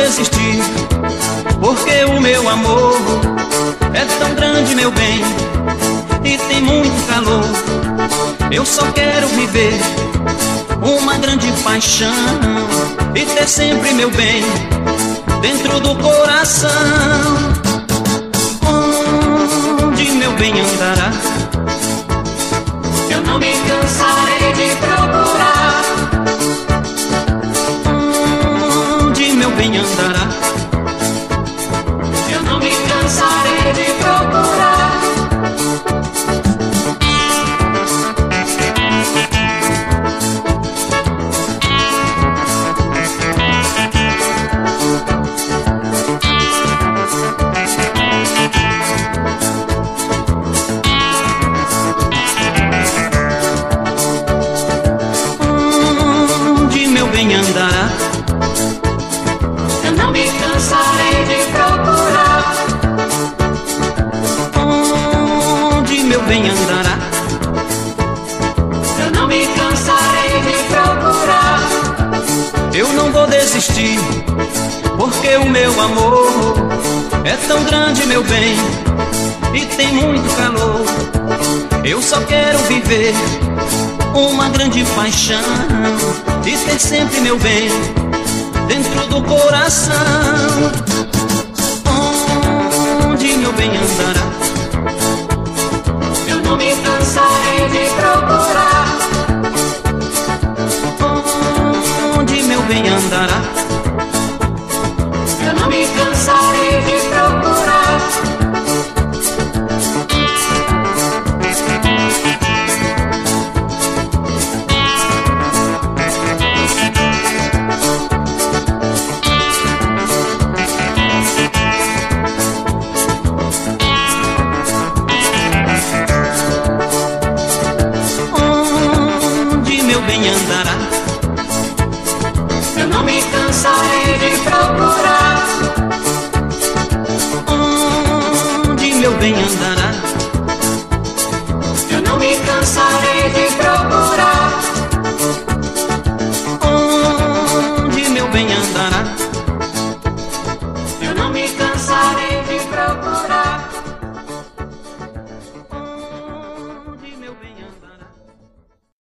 desistir, porque o meu amor é tão grande, meu bem, e tem muito calor. Eu só quero viver uma grande paixão e ter sempre, meu bem, dentro do coração. Onde meu bem andará, eu não me cansarei de procurar. Onde meu bem andará, eu não me cansarei de procurar. andará, eu não me cansarei de procurar. Onde meu bem andará, eu não me cansarei de procurar. Eu não vou desistir, porque o meu amor é tão grande, meu bem, e tem muito calor. Eu só quero viver uma grande paixão e ter sempre, meu bem, dentro do coração. Onde meu bem andará, eu não me cansarei de procurar. Onde meu bem andará, eu não me cansarei de procurar. andará, eu não me cansarei de procurar. Onde meu bem andará, eu não me cansarei de procurar.